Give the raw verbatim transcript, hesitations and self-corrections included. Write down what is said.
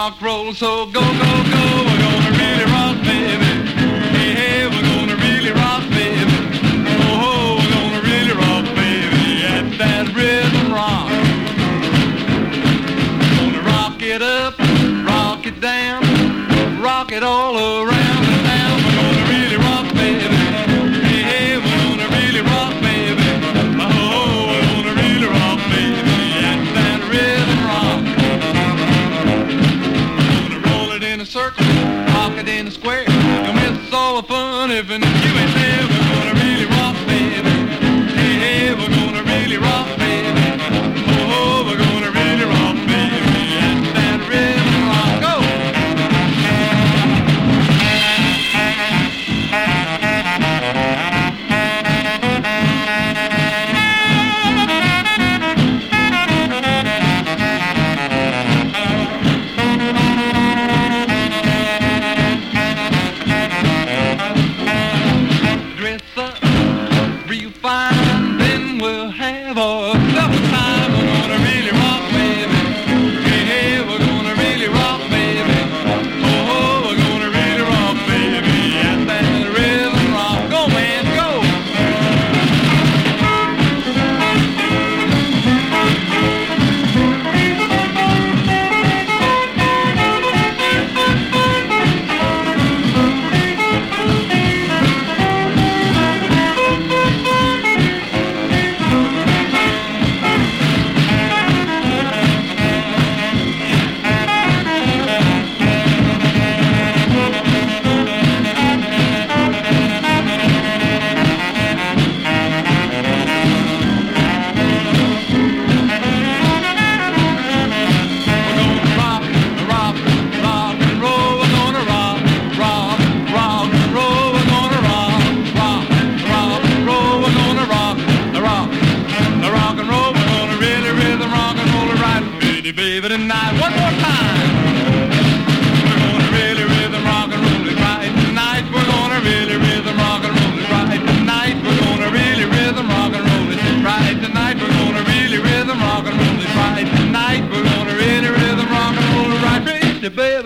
rock roll, so go, go, go. We're gonna really rock, baby. Hey, hey, we're gonna really rock, baby. Oh, oh, we're gonna really rock, baby. At that rhythm rock. Gonna rock it up, rock it down, rock it all around and down. We're gonna really rock, baby. Hey, hey, we're gonna really rock, baby. Oh, we're gonna really rock, baby. At that rhythm rock. Gonna roll it in a circle, rock it in a square. You'll miss all the fun if and if you ain't there. We're gonna really rock, baby. Hey, hey, we're gonna really rock, baby. Oh, we're gonna really rock, baby. At that rhythm rock. Go! Dress up real fine, then we'll have a double time. We're gonna really rock, baby. Hey, hey, we're gonna really rock, baby. Oh, oh, we're gonna really rock, baby. At that rhythm rock. Go, man, go! We're gonna rock, rock, rock and roll. We're gonna rock, rock, rock and roll. We're gonna rock, rock, rock and roll. We're gonna rock, rock, rock and roll. We're gonna really rhythm rock and roll it right, baby, baby tonight. One more time. We're gonna really rhythm rock and roll it right tonight. We're gonna really rhythm rock and roll it right tonight. We're gonna really rhythm rock and roll it right tonight. We're gonna really rhythm rock and roll it right tonight. We're gonna really rhythm rock and roll it right, baby, baby.